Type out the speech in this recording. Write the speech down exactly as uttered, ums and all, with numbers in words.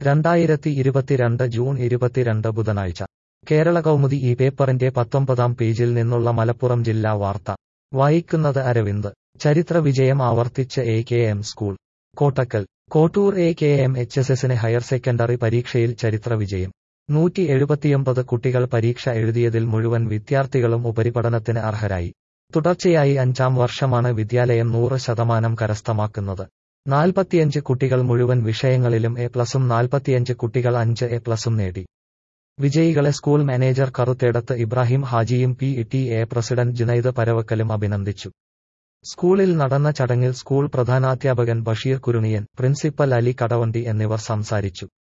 രണ്ടായിരത്തി ഇരുപത്തിരണ്ട് ജൂൺ ഇരുപത്തിരണ്ട് ബുധനാഴ്ച കേരള കൗമുദി ഈ പേപ്പറിന്റെ പത്തൊമ്പതാം പേജിൽ നിന്നുള്ള മലപ്പുറം ജില്ലാ വാർത്ത വായിക്കുന്നത് അരവിന്ദ്. ചരിത്ര വിജയം ആവർത്തിച്ച് A K M school. Kottakkal. Kottur A K M H S എസിന് ഹയർ സെക്കൻഡറി പരീക്ഷയിൽ ചരിത്ര വിജയം. നൂറ്റി എഴുപത്തിയൊമ്പത് കുട്ടികൾ പരീക്ഷ എഴുതിയതിൽ മുഴുവൻ വിദ്യാർത്ഥികളും ഉപരിപഠനത്തിന് അർഹരായി. തുടർച്ചയായി അഞ്ചാം വർഷമാണ് വിദ്യാലയം നൂറ് ശതമാനം കരസ്ഥമാക്കുന്നത്. നാൽപ്പത്തിയഞ്ച് കുട്ടികൾ മുഴുവൻ വിഷയങ്ങളിലും എ പ്ലസും നാൽപ്പത്തിയഞ്ച് കുട്ടികൾ അഞ്ച് എ പ്ലസും നേടി. വിജയികളെ സ്കൂൾ മാനേജർ കറുത്തേടത്ത് ഇബ്രാഹിം ഹാജിയും P T A president Junaid പരവക്കലും അഭിനന്ദിച്ചു. സ്കൂളിൽ നടന്ന ചടങ്ങിൽ സ്കൂൾ പ്രധാനാധ്യാപകൻ ബഷീർ കുരുണിയൻ, പ്രിൻസിപ്പൽ അലി കടവണ്ടി എന്നിവർ സംസാരിച്ചു.